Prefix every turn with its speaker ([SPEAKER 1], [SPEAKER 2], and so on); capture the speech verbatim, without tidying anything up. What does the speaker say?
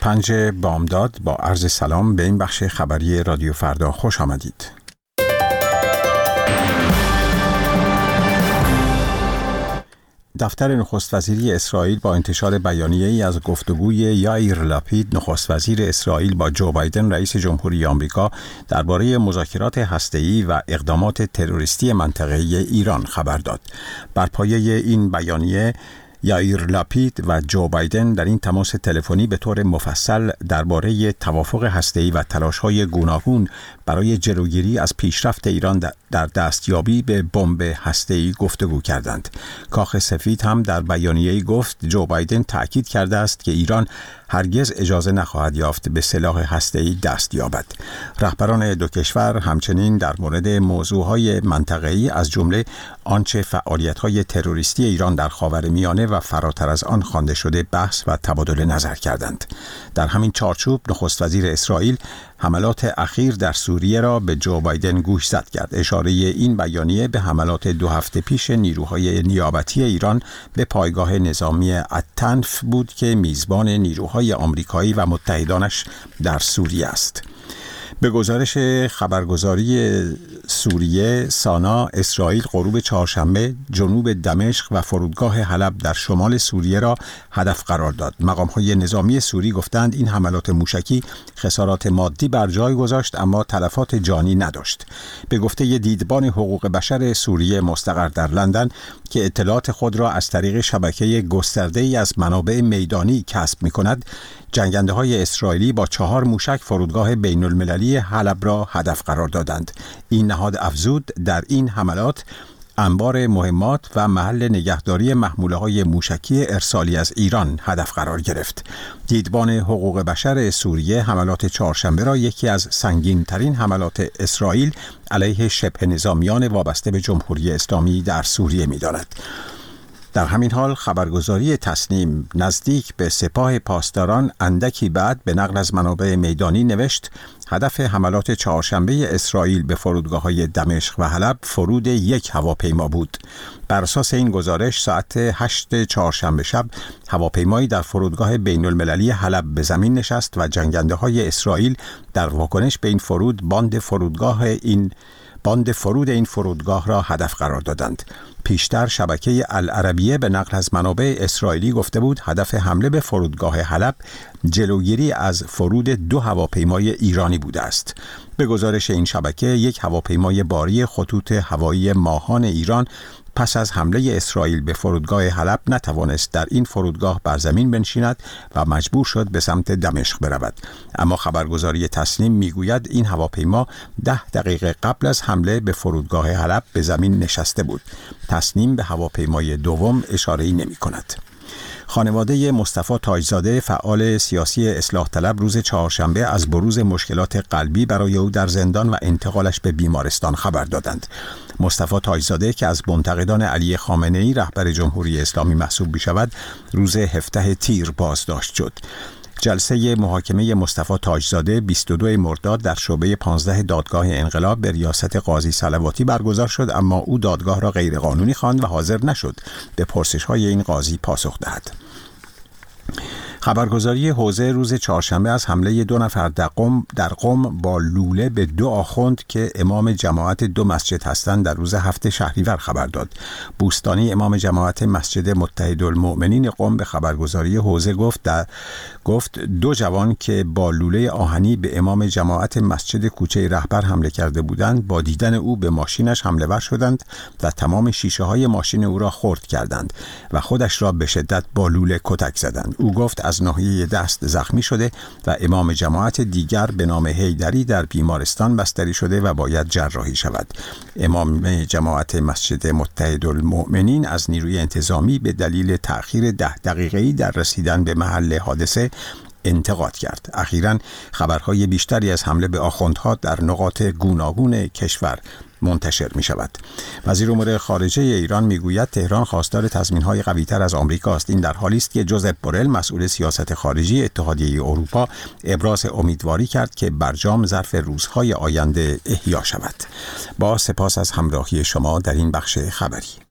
[SPEAKER 1] پنج بامداد با عرض سلام به این بخش خبری رادیو فردا خوش آمدید. دفتر نخست وزیری اسرائیل با انتشار بیانیه‌ای از گفتگوی یائیر لاپید نخست وزیر اسرائیل با جو بایدن رئیس جمهوری آمریکا درباره مذاکرات هسته‌ای و اقدامات تروریستی منطقه‌ای ایران خبر داد. بر پایه این بیانیه یائیر لاپید و جو بایدن در این تماس تلفنی به طور مفصل درباره توافق هسته‌ای و تلاش‌های گوناگون برای جلوگیری از پیشرفت ایران در دستیابی به بمب هسته‌ای گفتگو کردند. کاخ سفید هم در بیانیه‌ای گفت جو بایدن تأکید کرده است که ایران هرگز اجازه نخواهد یافت به سلاح هسته‌ای دست یابد. رهبران دو کشور همچنین در مورد موضوعهای منطقه‌ای از جمله آنچه فعالیت‌های تروریستی ایران در خاورمیانه و فراتر از آن خوانده شده بحث و تبادل نظر کردند. در همین چارچوب نخست وزیر اسرائیل حملات اخیر در سوریه را به جو بایدن گوشزد کرد. اشاره این بیانیه به حملات دو هفته پیش نیروهای نیابتی ایران به پایگاه نظامی التنف بود که میزبان نیروهای آمریکایی و متحدانش در سوریه است. به گزارش خبرگزاری سوریه سانا، اسرائیل غروب چهارشنبه جنوب دمشق و فرودگاه حلب در شمال سوریه را هدف قرار داد. مقام‌های نظامی سوری گفتند این حملات موشکی خسارات مادی بر جای گذاشت اما تلفات جانی نداشت. به گفته دیدبان حقوق بشر سوریه مستقر در لندن که اطلاعات خود را از طریق شبکه گسترده‌ای از منابع میدانی کسب می‌کند، جنگنده‌های اسرائیلی با چهار موشک فرودگاه بین المللی حلب را هدف قرار دادند. این نهاد افزود در این حملات انبار مهمات و محل نگهداری محموله‌های موشکی ارسالی از ایران هدف قرار گرفت. دیدبان حقوق بشر سوریه حملات چهارشنبه را یکی از سنگین‌ترین حملات اسرائیل علیه شبه نظامیان وابسته به جمهوری اسلامی در سوریه می‌داند. در همین حال خبرگزاری تسنیم نزدیک به سپاه پاسداران اندکی بعد به نقل از منابع میدانی نوشت هدف حملات چهارشنبه اسرائیل به فرودگاه‌های دمشق و حلب فرود یک هواپیما بود. بر اساس این گزارش ساعت هشت چهارشنبه شب هواپیمایی در فرودگاه بین المللی حلب به زمین نشست و جنگنده‌های اسرائیل در واکنش به این فرود باند فرودگاه این باند فرود این فرودگاه را هدف قرار دادند. پیشتر شبکه العربیه به نقل از منابع اسرائیلی گفته بود هدف حمله به فرودگاه حلب جلوگیری از فرود دو هواپیمای ایرانی بوده است. به گزارش این شبکه یک هواپیمای باری خطوط هوایی ماهان ایران پس از حمله اسرائیل به فرودگاه حلب نتوانست در این فرودگاه بر زمین بنشیند و مجبور شد به سمت دمشق برود. اما خبرگزاری تسنیم میگوید این هواپیما ده دقیقه قبل از حمله به فرودگاه حلب به زمین نشسته بود. تسنیم به هواپیمای دوم اشاره‌ای نمی‌کند. خانواده مصطفی تاجزاده فعال سیاسی اصلاح طلب روز چهارشنبه از بروز مشکلات قلبی برای او در زندان و انتقالش به بیمارستان خبر دادند. مصطفی تاجزاده که از منتقدان علی خامنه‌ای رهبر جمهوری اسلامی محسوب می‌شود، روز هفدهم تیر بازداشت شد. جلسه محاکمه مصطفی تاجزاده بیست و دوم مرداد در شعبه پانزده دادگاه انقلاب به ریاست قاضی صلواتی برگزار شد، اما او دادگاه را غیرقانونی خواند و حاضر نشد به پرسش‌های این قاضی پاسخ دهد. خبرگزاری حوزه روز چهارشنبه از حمله دو نفر در قم در قم با لوله به دو آخوند که امام جماعت دو مسجد هستند در روز هفت شهریور خبر داد. بوستانی امام جماعت مسجد متحدالمؤمنین قم به خبرگزاری حوزه گفت در گفت دو جوان که با لوله آهنی به امام جماعت مسجد کوچه رهبر حمله کرده بودند با دیدن او به ماشینش حمله ور شدند و تمام شیشه های ماشین او را خرد کردند و خودش را به شدت با لوله کتک زدند. او گفت از ناحیه دست زخمی شده و امام جماعت دیگر به نام حیدری در بیمارستان بستری شده و باید جراحی شود. امام جماعت مسجد متحدالمؤمنین از نیروی انتظامی به دلیل تأخیر ده دقیقه‌ای در رسیدن به محل حادثه انتقاد کرد. اخیراً خبرهای بیشتری از حمله به آخوندها در نقاط گوناگون کشور منتشر می شود. وزیر امور خارجه ایران می گوید تهران خواستار تضمین‌های قوی‌تر از آمریکا است. این در حالی است که جوزپ بورل مسئول سیاست خارجی اتحادیه اروپا ابراز امیدواری کرد که برجام ظرف روزهای آینده احیا شود. با سپاس از همراهی شما در این بخش خبری.